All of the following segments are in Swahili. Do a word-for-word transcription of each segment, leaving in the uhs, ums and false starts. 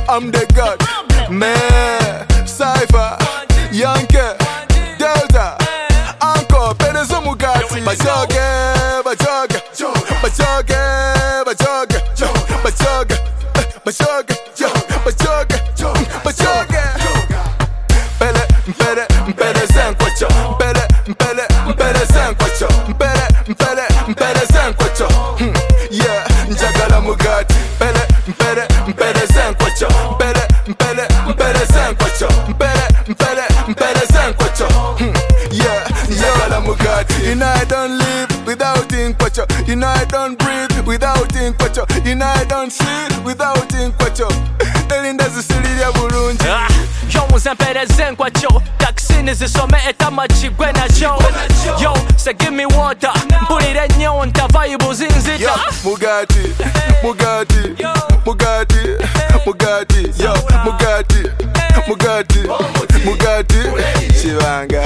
I'm the god. Man, Cypher, Yankee, Delta, Encore, Penezo Mugati. Bachoge, bachoge, bachoge, bachoge, bachoge, bachoge, bachoge, bachoge. Pele, pele, pele Sankwacho. Pele, pele, pele Sankwacho. Pele, pele, pele Sankwacho. Yeah, njagala Mugati. Pele, pele, pele Sankwacho. Pele, pele, pele Sankwacho. Pele, pele, pele Sankwacho. Yeah, njagala Mugati. You know I don't live without Inkwacho. You know I don't breathe without Inkwacho. You know I don't see without Inkwacho. Elinda zisili ya bulungi. Yo muzempereze nkwacho. Taxini zisome etamachi gwe nacho. Yo, say give me water. Mpulire nyonta vibe zinzita. Mugati, Mugati, Mugati, Mugati, yo, Mugati, Mugati, Mugati, Shivanga.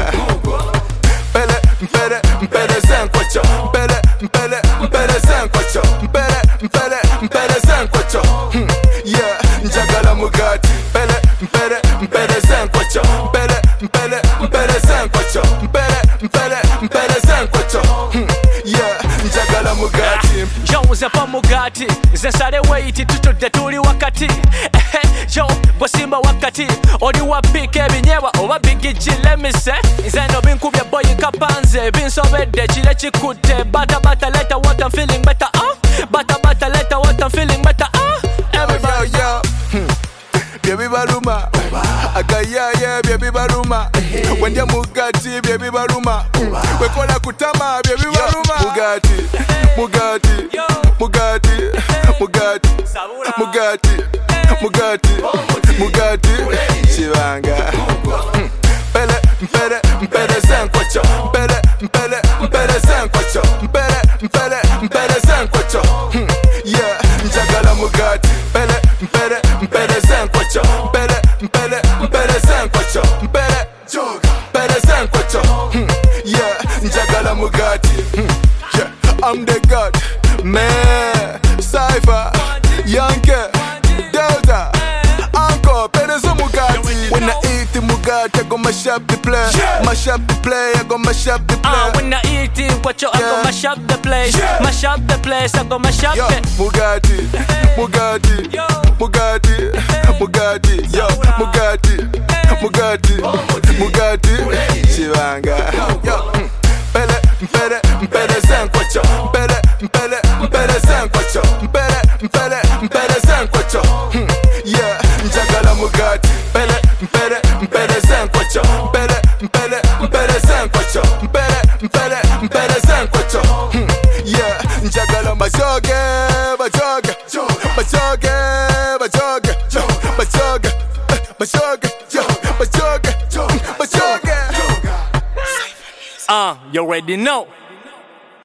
Pele, pele, pele Sankwacho. Pele, pele, pele Sankwacho. Pele, pele, pele Sankwacho. Yeah, njagala Mugati. Pele, pele, pele Sankwacho. Pele, pele, pele Sankwacho. Pele, pele, pele Sankwacho. Yeah, njagala Mugati. Yo muzepa Mugati. Zensale weiti tutudde tuli wakati. Yo, bwasimba wakati. Oli wapika ebinyewa oba bigiji let me say. Nze no binkubye boy kapanze. Binsobedde kile kikutte. Bata bata later what I'm feeling better. Ah, bata bata later what I'm feeling better. Ah, everybody. Yo, yo, yo. Baby Baruma, Agaya, yeah, baby Baruma. When you Mugati, baby Baruma. We call a Kutama, baby Baruma. Mugati, Mugati, Mugati, Mugati, Mugati, Mugati, Mugati, Shivanga. Pele, pele, pele Sankwacho. Pele, pele, pele Sankwacho. Pele, pele, pele Sankwacho. Yeah, njagala Mugati. Pele, pele, pele Sankwacho. Pele, pele, pele Sankwacho. Pele, pele Sankwacho. Yeah, njagala Mugati. Yeah, I'm the god. Man, Cypher, Yankee, Delta, Encore, Penezo Mugati. When I eat the Mugati, I go mash up the play. Mash up the play, I go mash up the play. Ah, when I eat Inkwacho, I go mash up the place. Mash up the place, I go mash up it. Mugati, Mugati, Mugati, Mugati, yo, Mugati, Mugati, Mugati, Shivanga. Yo, pele, pele, pele Sankwacho. Pele, pele, pele Sankwacho. Pele, pele, pele Sankwacho. Yeah, njagala Mugati. Pele, pele, pele Sankwacho. Pele, pele, pele Sankwacho. Pele, pele, pele Sankwacho. Yeah, njagala Bachoge, bachoge, bachoge, bachoge, bachoge, bachoge, bachoge, bachoge. Ah, you already know.